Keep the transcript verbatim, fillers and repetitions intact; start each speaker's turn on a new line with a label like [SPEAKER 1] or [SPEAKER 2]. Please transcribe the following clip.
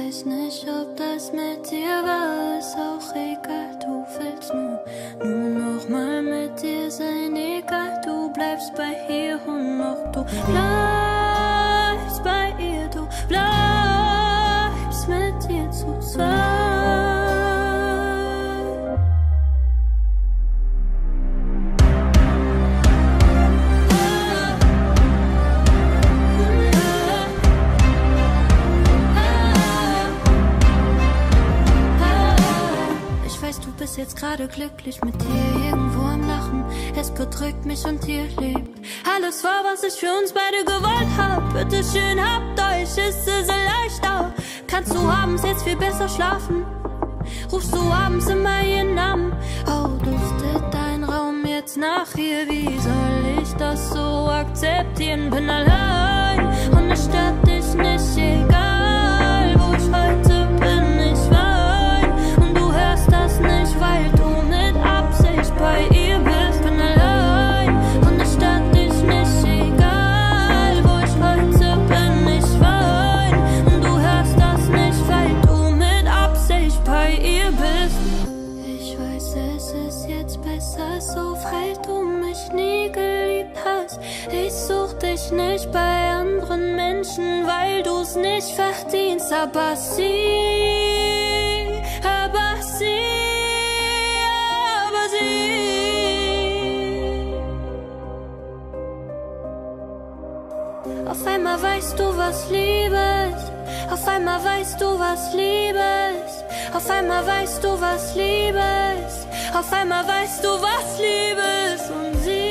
[SPEAKER 1] weiß nicht, ob das mit dir war, ist auch egal, du willst nur, nur noch mal mit dir sein, egal, du bleibst bei ihr und noch du bleibst bei ihr, du bleibst mit ihr zu zweit. Jetzt gerade glücklich mit dir irgendwo am Lachen. Es bedrückt mich und ihr lebt alles war, was ich für uns beide gewollt hab. Bitte schön, habt euch, ist es erleichtert. Kannst du abends jetzt viel besser schlafen? Rufst du abends immer ihren Namen? Oh, duftet dein Raum jetzt nach ihr? Wie soll ich das so akzeptieren? Bin allein und es stört dich nicht, egal wo ich heute bin, ich wein. Und du hörst das nicht, weil du mit Absicht bei ihr bist. Bin allein und es stört dich nicht, egal wo ich heute bin, ich wein. Und du hörst das nicht, weil du mit Absicht bei ihr bist. Ich weiß, es ist jetzt besser so, weil du mich nie geliebt hast. Ich such dich nicht bei anderen Menschen, weil du's nicht verdienst. Aber sie, aber sie, aber sie. Auf einmal weißt du, was Liebe ist. Auf einmal weißt du, was Liebe ist. Auf einmal weißt du, was Liebe ist. Auf einmal weißt du, was Liebe ist. Und sie